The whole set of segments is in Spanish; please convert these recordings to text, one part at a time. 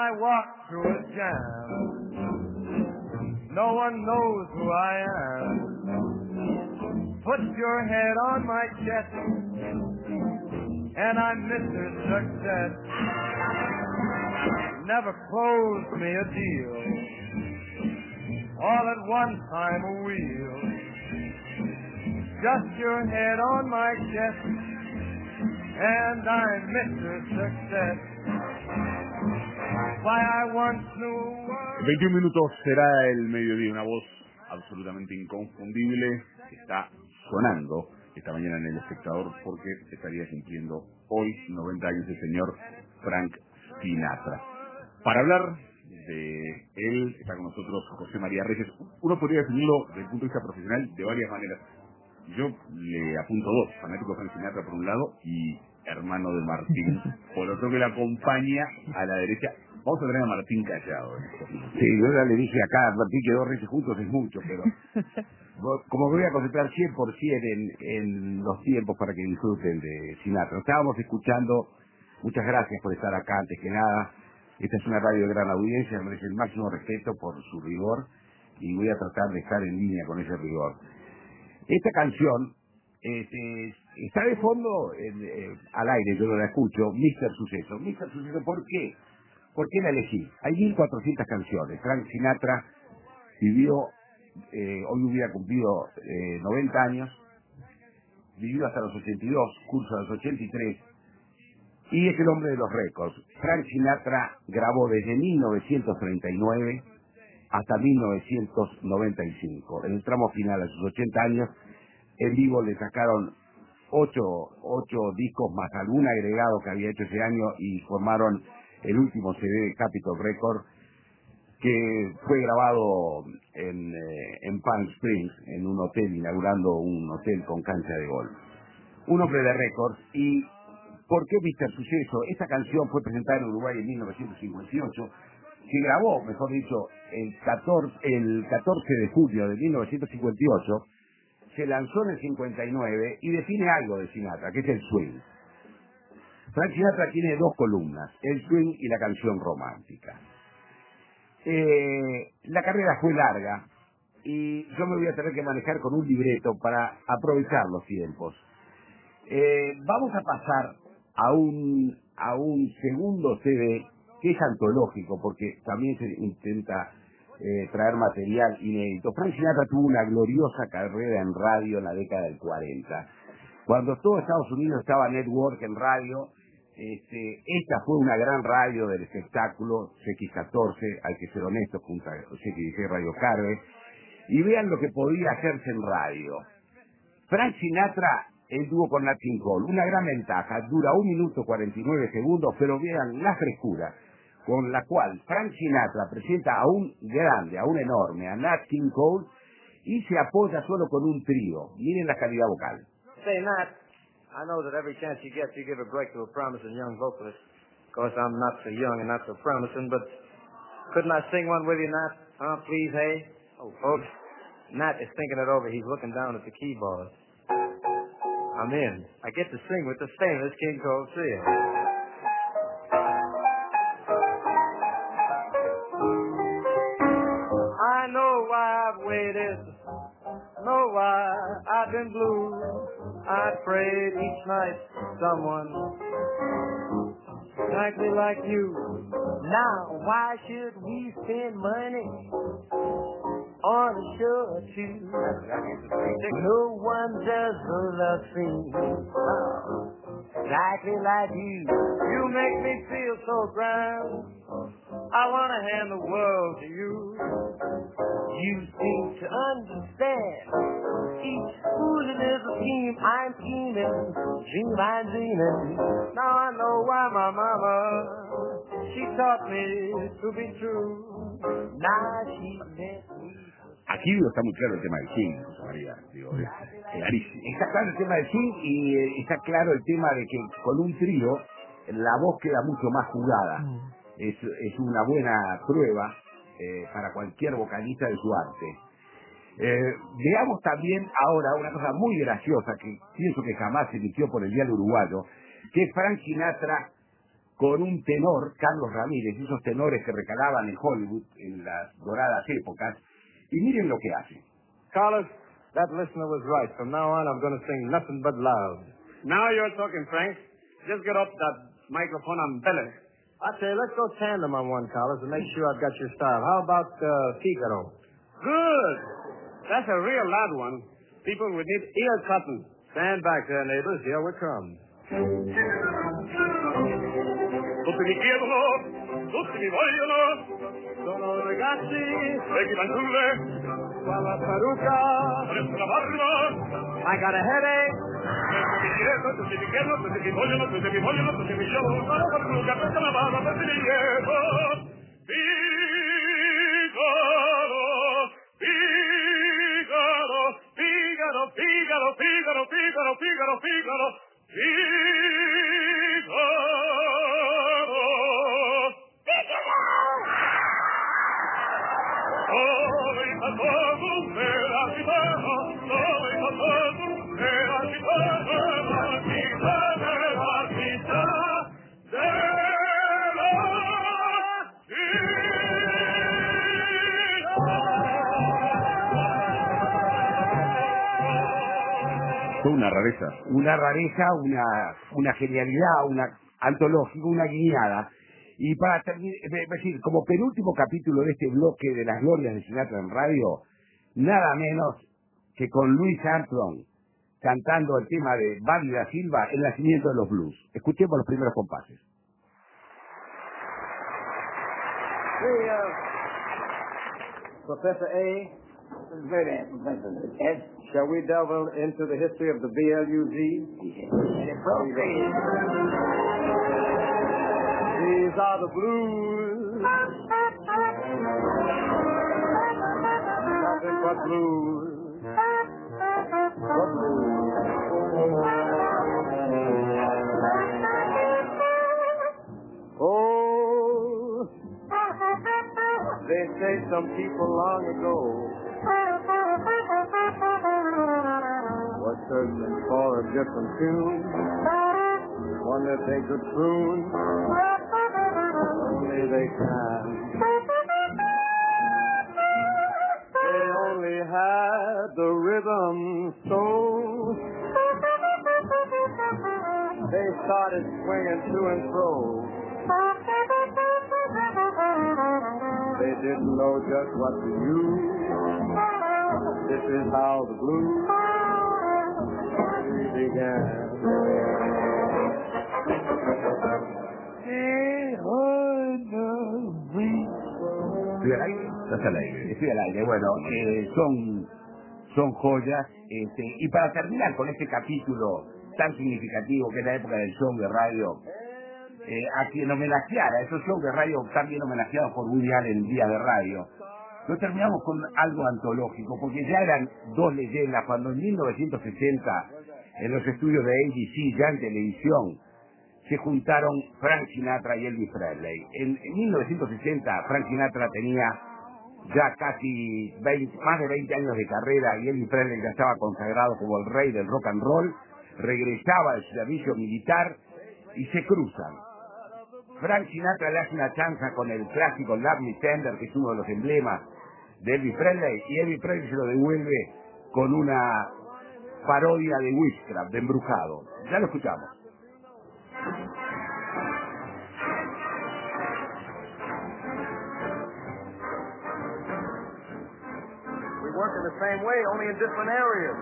I walk through a jam, no one knows who I am. Put your head on my chest, and I'm Mr. Success. Never closed me a deal, all at one time a wheel. Just your head on my chest, and I'm Mr. Success. Why I once knew. 21 minutos será el mediodía, una voz absolutamente inconfundible que está sonando esta mañana en El Espectador porque estaría cumpliendo hoy 90 años el señor Frank Sinatra. Para hablar de él está con nosotros José María Reyes. Uno podría definirlo desde el punto de vista profesional de varias maneras. Yo le apunto dos: fanático de Frank Sinatra por un lado y hermano de Martín por otro, que le acompaña a la derecha. Vamos a tener a Martín callado. Sí, yo ya le dije acá, Martín, que 2 veces juntos es mucho, pero como me voy a concentrar 100% en los tiempos para que disfruten de Sinatra. Estábamos escuchando, muchas gracias por estar acá antes que nada. Esta es una radio de gran audiencia, merece el máximo respeto por su rigor y voy a tratar de estar en línea con ese rigor. Esta canción está de fondo al aire, yo no la escucho, Mr. Suceso. Mr. Suceso, ¿por qué? ¿Por qué la elegí? Hay 1400 canciones. Frank Sinatra vivió, hoy hubiera cumplido 90 años, vivió hasta los 82, curso a los 83, y es el hombre de los récords. Frank Sinatra grabó desde 1939 hasta 1995. En el tramo final, a sus 80 años, en vivo le sacaron 8 discos más algún agregado que había hecho ese año y formaron el último CD de Capitol Records, que fue grabado en Palm Springs, en un hotel, inaugurando un hotel con cancha de golf. Un hombre de récords. ¿Y por qué Mr. Suceso? Esta canción fue presentada en Uruguay en 1958, se grabó, mejor dicho, el 14 de julio de 1958, se lanzó en el 59 y define algo de Sinatra, que es el swing. Frank Sinatra tiene 2 columnas, el swing y la canción romántica. La carrera fue larga y yo me voy a tener que manejar con un libreto para aprovechar los tiempos. Vamos a pasar a un segundo CD que es antológico porque también se intenta traer material inédito. Frank Sinatra tuvo una gloriosa carrera en radio en la década del 40. Cuando todo Estados Unidos estaba network en radio, esta fue una gran radio del espectáculo, CX14, hay que ser honesto, junto a CX16 Radio Carve, y vean lo que podía hacerse en radio. Frank Sinatra, él tuvo con Nat King Cole, una gran ventaja, dura 1 minuto 49 segundos, pero vean la frescura con la cual Frank Sinatra presenta a un grande, a un enorme, a Nat King Cole, y se apoya solo con un trío. Miren la calidad vocal. Say, Nat, I know that every chance you get, you give a break to a promising young vocalist. Of course, I'm not so young and not so promising, but couldn't I sing one with you, Nat? Huh, please, hey? Oh, folks, Nat is thinking it over. He's looking down at the keyboard. I'm in. I get to sing with the famous King Cole Trio. I know why I've waited, know why I've been blue. I prayed each night someone exactly like you. Now, why should we spend money on a show or two? No one does a love scene exactly like you. You make me feel so grand. I want to hand the world to you. You seem to understand. Each fooling is a team. I'm scheming, dream I'm dreaming. Now I know why my mama, she taught me to be true. Now she met me. Aquí está muy claro el tema del swing, José María, digo, es clarísimo. Está claro el tema del swing y está claro el tema de que con un trío la voz queda mucho más jugada. Es una buena prueba para cualquier vocalista de su arte. Veamos también ahora una cosa muy graciosa que pienso que jamás se emitió por el diario uruguayo, que Frank Sinatra con un tenor, Carlos Ramírez, esos tenores que recalaban en Hollywood en las doradas épocas, y miren lo que hace. Carlos, that listener was right. From now on, I'm going to sing nothing but loud. Now you're talking, Frank. Just get up that microphone and belly. I say, let's go tandem on one, Carlos, and make sure I've got your style. How about Figaro? Good. That's a real loud one. People would need ear cutting. Stand back there, neighbors. Here we come. Tutti mi chiedono, tutti mi vogliono. Sono ragazzi, vecchi fanciulle, con la parrucca, adesso la barba. I got a headache. Tutti mi chiedono, tutti mi vogliono, tutti mi vogliono, tutti mi chiedono. Con la parrucca, adesso la barba, tutti mi chiedono. Figaro, Figaro, Figaro, Figaro, Figaro, Figaro, Una rareza, una genialidad, una antológica, una guiñada. Y para terminar, es decir, como penúltimo capítulo de este bloque de las glorias de Sinatra en radio, nada menos que con Louis Armstrong cantando el tema de Buddy da Silva, El nacimiento de los blues. Escuchemos los primeros compases. Professor A. Very Professor S. Shall we delve into the history of the BLUZ? These are the blues. Nothing but blues. But blues. Oh, they say some people long ago was searching for a different tune, one that they could croon, only they can. They only had the rhythm, so they started swinging to and fro. They didn't know just what to use. This is how the blues began. Estoy al aire, estás al aire. Estoy al aire. Bueno, son joyas. Y para terminar con este capítulo tan significativo que es la época del show de radio, a quien homenajeara, esos shows de radio también homenajeados por Woody Allen en Día de Radio, lo terminamos con algo antológico, porque ya eran dos leyendas cuando en 1960 en los estudios de ABC, ya en televisión, se juntaron Frank Sinatra y Elvis Presley. En 1960 Frank Sinatra tenía ya casi más de 20 años de carrera y Elvis Presley ya estaba consagrado como el rey del rock and roll, regresaba del servicio militar y se cruzan. Frank Sinatra le hace una chanza con el clásico Love Me Tender, que es uno de los emblemas de Elvis Presley, y Elvis Presley se lo devuelve con una parodia de Witchcraft, de Embrujado. Ya lo escuchamos. We work in the same way, only in different areas.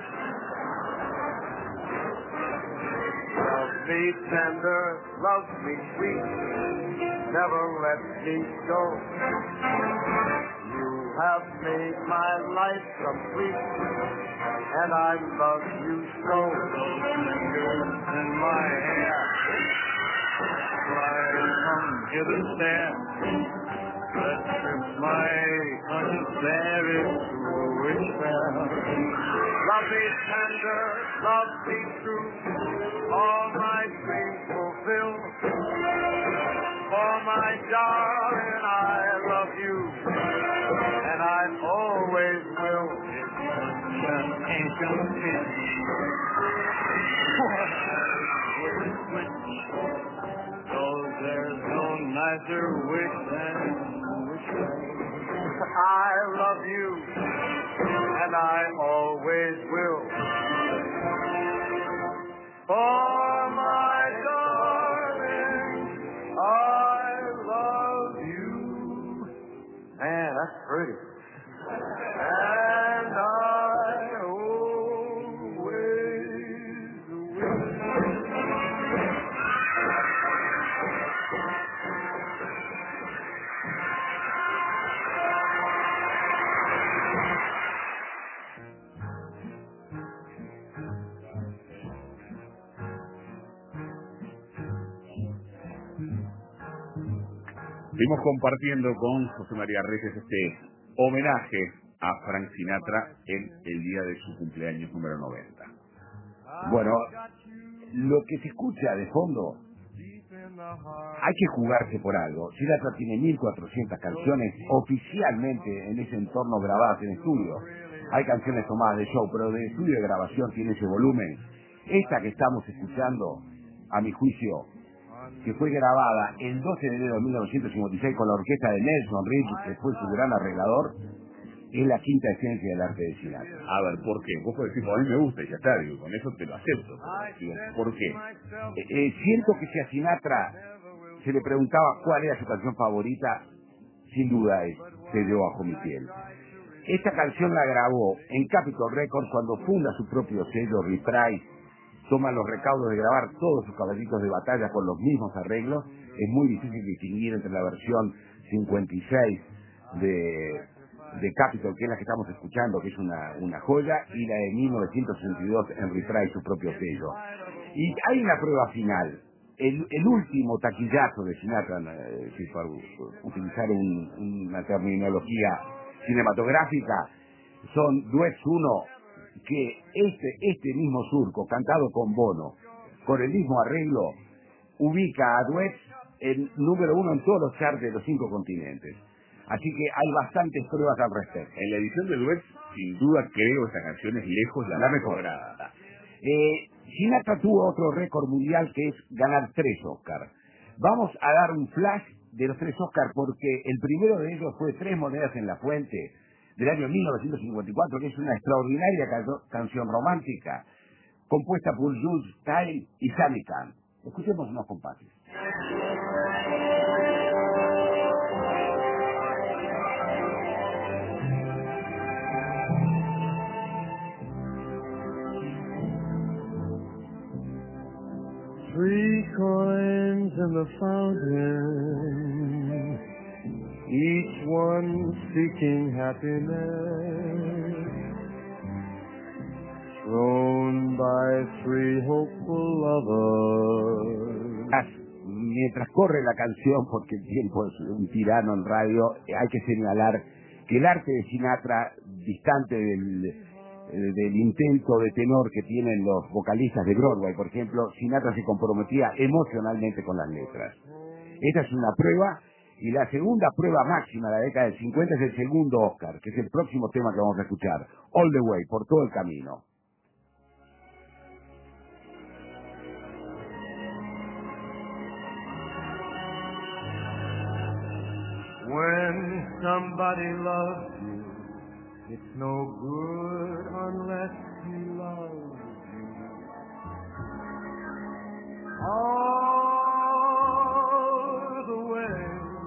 Love me tender, love me sweet, never let me go. You have made my life complete, and I love you so. Fingers in my hair, fly from hither there. Let's trip my conscience there into a wish fair. Love me tender, love me true, all my dreams fulfill. For my darling, I love you, and I always will. It's an ancient pity. Those answer which and which way. I love you, and I always will. For my darling, I love you. Man, that's pretty. And I always will. Seguimos compartiendo con José María Reyes este homenaje a Frank Sinatra en el día de su cumpleaños número 90. Bueno, lo que se escucha de fondo, hay que jugarse por algo. Sinatra tiene 1.400 canciones oficialmente en ese entorno grabadas en estudio. Hay canciones tomadas de show, pero de estudio de grabación tiene ese volumen. Esta que estamos escuchando, a mi juicio, que fue grabada el 12 de enero de 1956 con la orquesta de Nelson Riddle, que fue su gran arreglador, es la quinta esencia del arte de Sinatra. A ver, ¿por qué? Vos podés decir, a mí me gusta y ya está, digo, con eso te lo acepto. Digo, ¿por qué? Siento que si a Sinatra se le preguntaba cuál era su canción favorita, sin duda es Te llevo bajo mi piel. Esta canción la grabó en Capitol Records cuando funda su propio sello Reprise. Toma los recaudos de grabar todos sus caballitos de batalla con los mismos arreglos. Es muy difícil distinguir entre la versión 56 de Capitol, que es la que estamos escuchando, que es una joya, y la de 1962 en Reprise, su propio sello. Y hay una prueba final. El último taquillazo de Sinatra, para utilizar una terminología cinematográfica, son Duets 1, que este mismo surco, cantado con Bono, con el mismo arreglo, ubica a Duets en número 1 en todos los charts de los 5 continentes. Así que hay bastantes pruebas al respecto. En la edición de Duets, sin duda creo esta canción es lejos la mejor. Sinatra tuvo otro récord mundial, que es ganar 3 Oscars. Vamos a dar un flash de los 3 Oscars, porque el primero de ellos fue Tres monedas en la fuente, del año 1954, que es una extraordinaria canción romántica, compuesta por Jules Styles y Sammy Cahn. Escuchemos unos compases. Three coins in the fountain, each one seeking happiness, thrown by three hopeful lovers. Mientras corre la canción, porque el tiempo es un tirano en radio, hay que señalar que el arte de Sinatra, distante del intento de tenor que tienen los vocalistas de Broadway, por ejemplo, Sinatra se comprometía emocionalmente con las letras. Esta es una prueba, y la segunda prueba máxima de la década del 50 es el segundo Oscar, que es el próximo tema que vamos a escuchar, All the Way, por todo el camino. When somebody loves you, it's no good unless he loves you. All the way,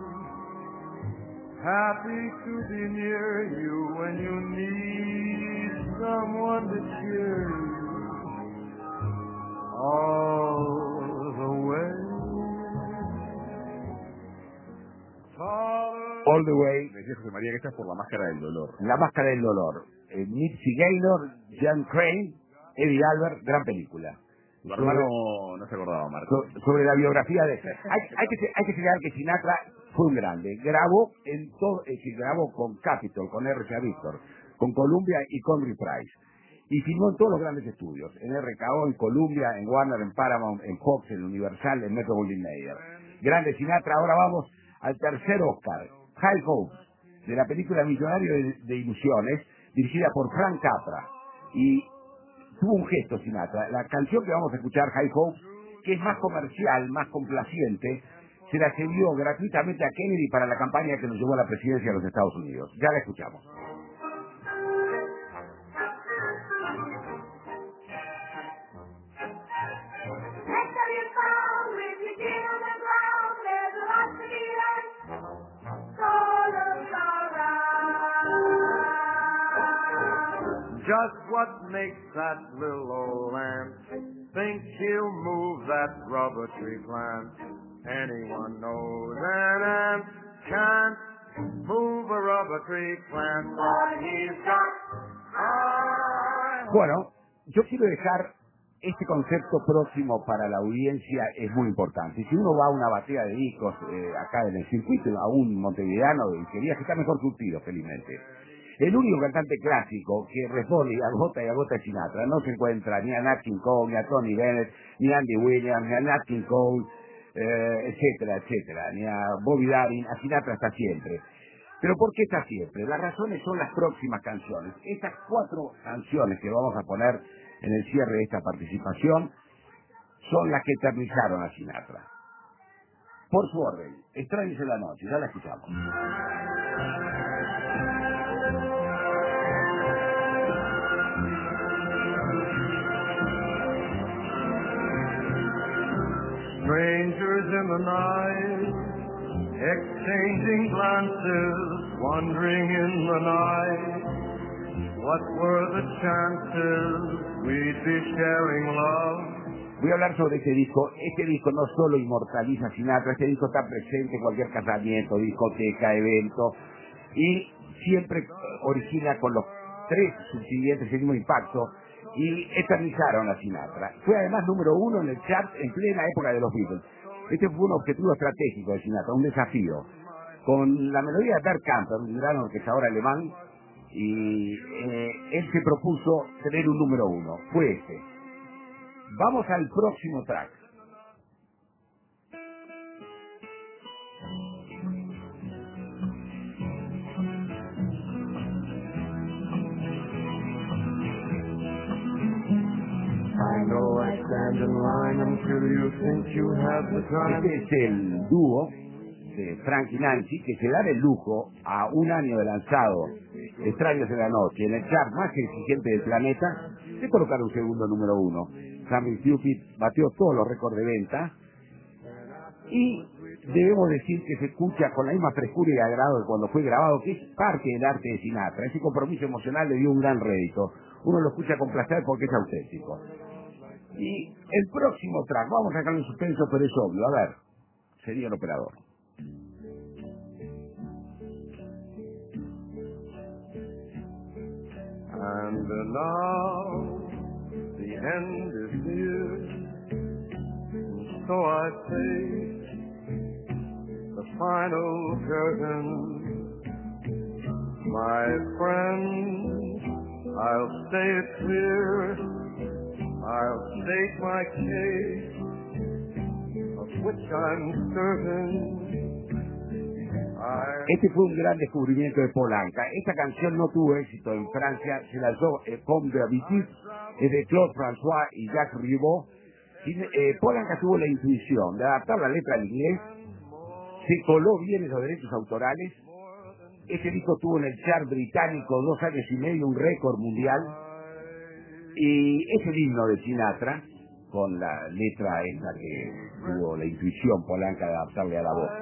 happy to be near you when you need someone to cheer you. All the way. All the Way. Me decía José María que esta es por La Máscara del Dolor. La Máscara del Dolor. Mitzi Gaynor, Jan Crane, Eddie Albert, gran película. Tu hermano no se acordaba, Marco. Sobre la biografía de... Hay que señalar que Sinatra fue un grande. Grabó grabó con Capitol, con R.C.A. Victor, con Columbia y con Reprise. Y filmó en todos los grandes estudios. En RKO, en Columbia, en Warner, en Paramount, en Fox, en Universal, en Metro Goldwyn Mayer. Grande Sinatra. Ahora vamos al tercer Oscar. High Hopes, de la película Millonario de Ilusiones, dirigida por Frank Capra. Y tuvo un gesto Sinatra. La canción que vamos a escuchar, High Hopes, que es más comercial, más complaciente, se la cedió gratuitamente a Kennedy para la campaña que nos llevó a la presidencia de los Estados Unidos. Ya la escuchamos. Just what makes that little old ant think he'll move that rubber tree plant? Anyone knows an ant can't move a rubber tree plant, but he's got Bueno, yo quiero dejar este concepto próximo para la audiencia, es muy importante. Si uno va a una batea de discos acá en el circuito, a un montevideano de disquerías que está mejor surtido, felizmente. El único cantante clásico que responde a gota y a gota de Sinatra no se encuentra ni a Nat King Cole, ni a Tony Bennett, ni a Andy Williams, ni a Nat King Cole, etcétera, etcétera, ni a Bobby Darin. A Sinatra está siempre. ¿Pero por qué está siempre? Las razones son las próximas canciones. Estas 4 canciones que vamos a poner en el cierre de esta participación son las que eternizaron a Sinatra. Por su orden, Extraños en la noche, ya la escuchamos. strangers in the night, exchanging glances, wandering in the night. What were the chances we'd be sharing love? Voy a hablar sobre este disco. Este disco no solo inmortaliza a Sinatra, este disco está presente en cualquier casamiento, discoteca, evento, y siempre origina con los 3 subsiguientes el mismo impacto, y eternizaron a Sinatra. Fue además número 1 en el chart en plena época de los Beatles. Este fue un objetivo estratégico de Sinatra, un desafío. Con la melodía de Bert Camper, un gran orquestador alemán, y él se propuso tener un número 1. Fue este. Vamos al próximo track. I know I stand in line until you think you have the time. Este es el dúo de Frank y Nancy que se dan el lujo a un año de lanzado Extraños en la noche en el chart más exigente del planeta de colocar un segundo número 1. Sammy Cupid batió todos los récords de venta y debemos decir que se escucha con la misma frescura y agrado de cuando fue grabado, que es parte del arte de Sinatra. Ese compromiso emocional le dio un gran rédito. Uno lo escucha con placer porque es auténtico. Y el próximo track, vamos a sacarle un suspenso, pero es obvio. A ver, sería el operador. And now the end is near, and so I face the final curtain. My friend, I'll say it clear, I'll state my case, of which I'm certain. Este fue un gran descubrimiento de Paul Anka. Esta canción no tuvo éxito en Francia, se lanzó Comme d'habitude, es de Claude François y Jacques Ribot. Paul Anka tuvo la intuición de adaptar la letra al inglés, se coló bien en los derechos autorales. Este disco tuvo en el chart británico 2 años y medio un récord mundial, y es el himno de Sinatra, con la letra esta que tuvo la intuición Paul Anka de adaptarle a la voz.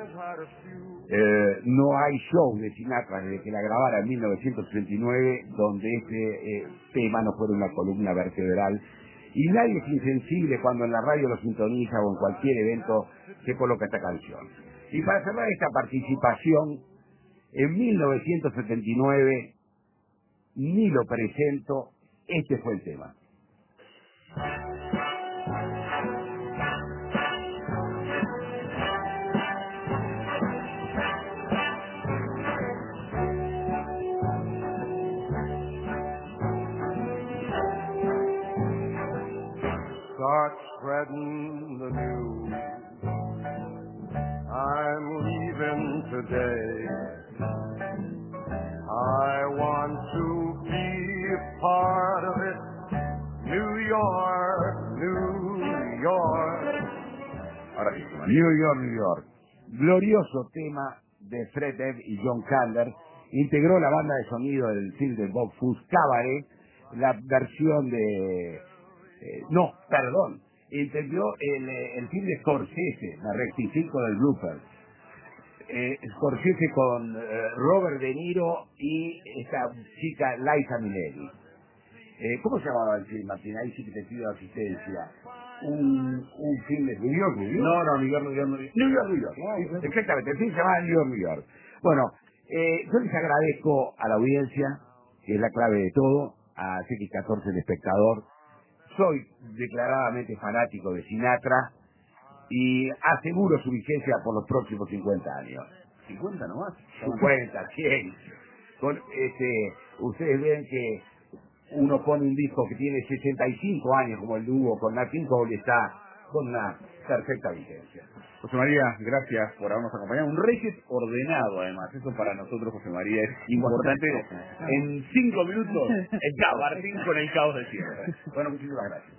No hay show de Sinatra desde que la grabara en 1939 donde este tema no fuera una columna vertebral, y nadie es insensible cuando en la radio lo sintoniza o en cualquier evento se coloca esta canción. Y para cerrar esta participación, en 1979, ni lo presento, este fue el tema. Start spreading the news. I'm leaving today. I want to be a part of it. New York, New York. Ahora sí, New York, New York. glorioso tema de Fred Ebb y John Kander. Integró la banda de sonido del film de Bob Fosse, Cabaret, la versión de... integró el film de Scorsese, me rectifico del blooper. Scorsese con Robert De Niro y esta chica Liza Minnelli. ¿Cómo se llamaba el film, Martín? Ahí sí que te pido asistencia. Un film de New York. No, New York. No, exactamente, el film se llama New York. Bueno, yo les agradezco a la audiencia, que es la clave de todo, a CX14 El Espectador. Soy declaradamente fanático de Sinatra y aseguro su vigencia por los próximos 50 años. ¿50 nomás? 50, 100. Ustedes ven que uno pone un disco que tiene 65 años, como el dúo con Nat King Cole, está con una perfecta vigencia. José María, gracias por habernos acompañado. Un reset ordenado, además. Eso para nosotros, José María, es importante. En 5 minutos, el Martín con el caos de siempre. Bueno, muchísimas gracias.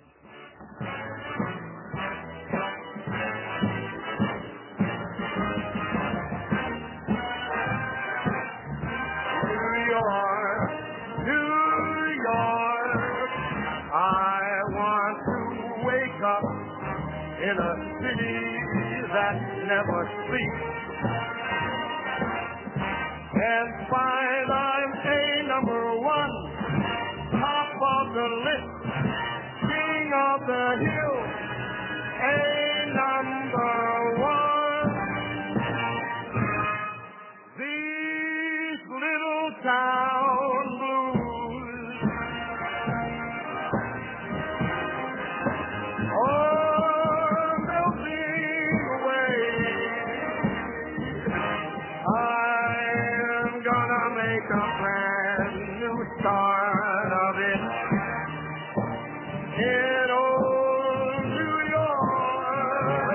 New York, I want to wake up in a city that never sleeps and find I'm a number one, top of the list, king of the hill, a number one. These little town blues, oh, melting away. I'm gonna make a brand new start of it in old New York.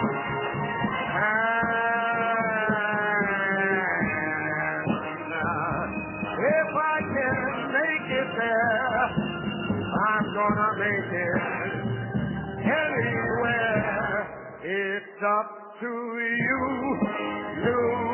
If I can make it there, I'm gonna make it anywhere. It's up to you, New